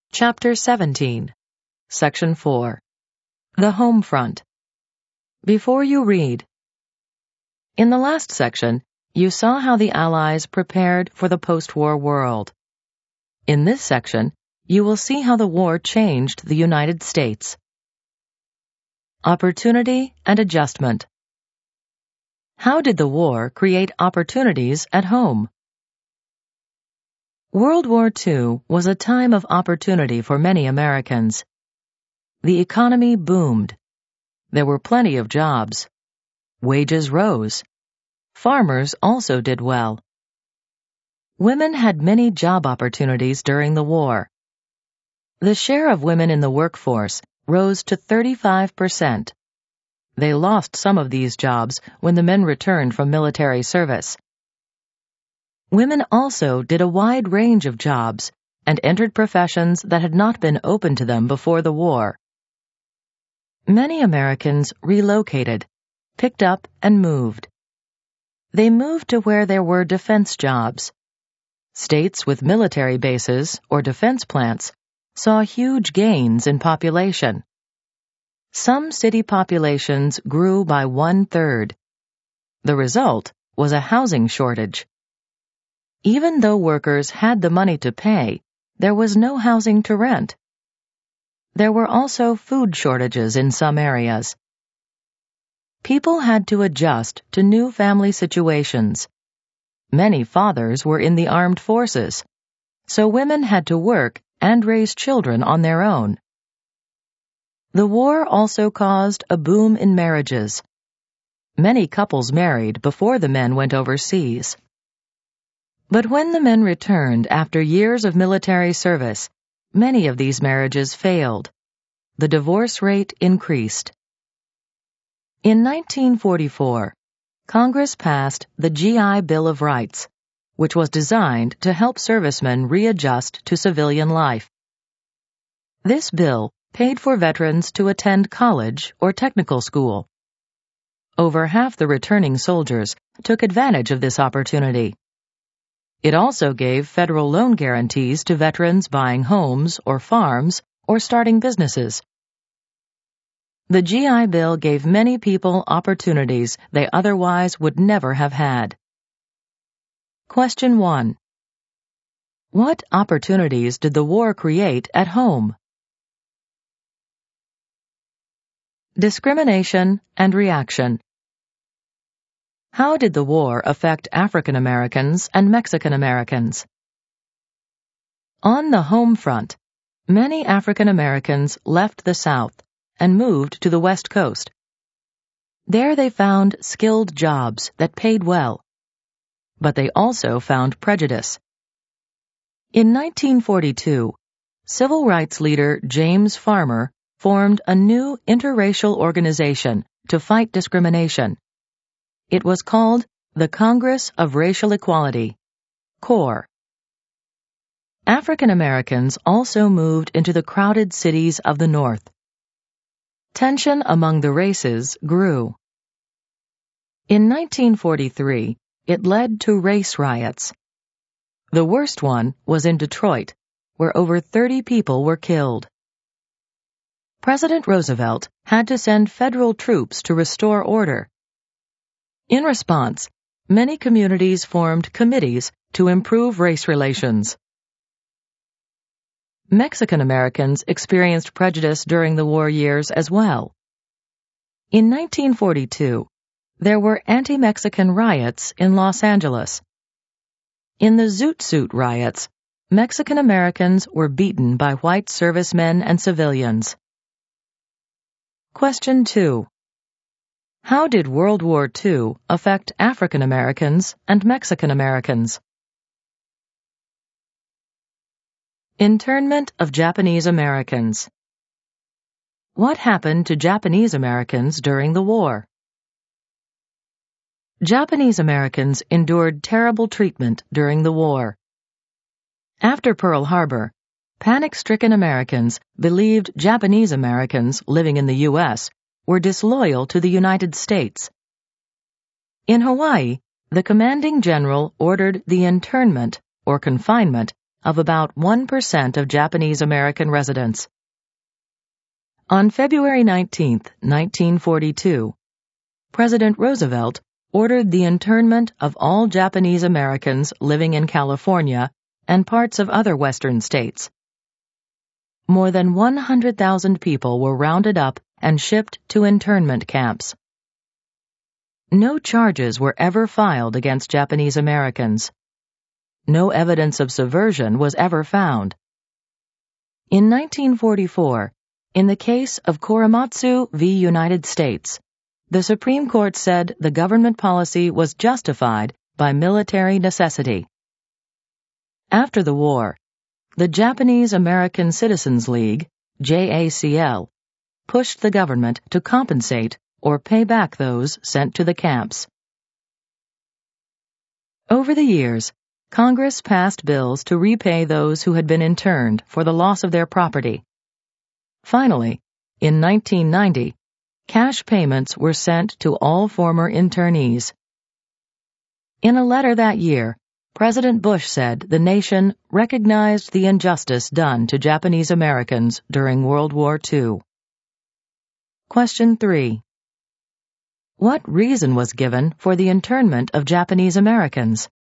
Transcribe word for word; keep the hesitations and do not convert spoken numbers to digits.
Chapter seventeen, Section four. The Home Front. Before you read, in the last section, you saw how the Allies prepared for the post-war world. In this section, you will see how the war changed the United States. Opportunity and adjustment. How did the war create opportunities at home? World War Two was a time of opportunity for many Americans. The economy boomed. There were plenty of jobs. Wages rose. Farmers also did well. Women had many job opportunities during the war. The share of women in the workforce rose to thirty-five percent. They lost some of these jobs when the men returned from military service. Women also did a wide range of jobs and entered professions that had not been open to them before the war. Many Americans relocated, picked up and moved. They moved to where there were defense jobs. States with military bases or defense plants saw huge gains in population. Some city populations grew by one-third. The result was a housing shortage. Even though workers had the money to pay, there was no housing to rent. There were also food shortages in some areas. People had to adjust to new family situations. Many fathers were in the armed forces, so women had to work and raise children on their own. The war also caused a boom in marriages. Many couples married before the men went overseas. But when the men returned after years of military service, many of these marriages failed. The divorce rate increased. In nineteen forty-four, Congress passed the G I Bill of Rights, which was designed to help servicemen readjust to civilian life. This bill paid for veterans to attend college or technical school. Over half the returning soldiers took advantage of this opportunity. It also gave federal loan guarantees to veterans buying homes or farms or starting businesses. The G I Bill gave many people opportunities they otherwise would never have had. Question one. What opportunities did the war create at home? Discrimination and reaction. How did the war affect African Americans and Mexican Americans? On the home front, many African Americans left the South and moved to the West Coast. There they found skilled jobs that paid well, but they also found prejudice. In nineteen forty-two, civil rights leader James Farmer formed a new interracial organization to fight discrimination. It was called the Congress of Racial Equality, CORE. African Americans also moved into the crowded cities of the North. Tension among the races grew. In nineteen forty-three, it led to race riots. The worst one was in Detroit, where over thirty people were killed. President Roosevelt had to send federal troops to restore order. In response, many communities formed committees to improve race relations. Mexican Americans experienced prejudice during the war years as well. In nineteen forty-two, there were anti-Mexican riots in Los Angeles. In the Zoot Suit riots, Mexican Americans were beaten by white servicemen and civilians. Question two. How did World War Two affect African Americans and Mexican Americans? Internment of Japanese Americans. What happened to Japanese Americans during the war? Japanese Americans endured terrible treatment during the war. After Pearl Harbor, panic-stricken Americans believed Japanese Americans living in the U S were disloyal to the United States. In Hawaii, the commanding general ordered the internment, or confinement, of about one percent of Japanese American residents. On February nineteenth, nineteen forty-two, President Roosevelt ordered the internment of all Japanese Americans living in California and parts of other western states. More than one hundred thousand people were rounded up and shipped to internment camps. No charges were ever filed against Japanese Americans. No evidence of subversion was ever found. In nineteen forty-four, in the case of Korematsu v. United States, the Supreme Court said the government policy was justified by military necessity. After the war, the Japanese American Citizens League, J A C L, pushed the government to compensate or pay back those sent to the camps. Over the years, Congress passed bills to repay those who had been interned for the loss of their property. Finally, in nineteen ninety, cash payments were sent to all former internees. In a letter that year, President Bush said the nation recognized the injustice done to Japanese Americans during World War Two. Question three. What reason was given for the internment of Japanese Americans?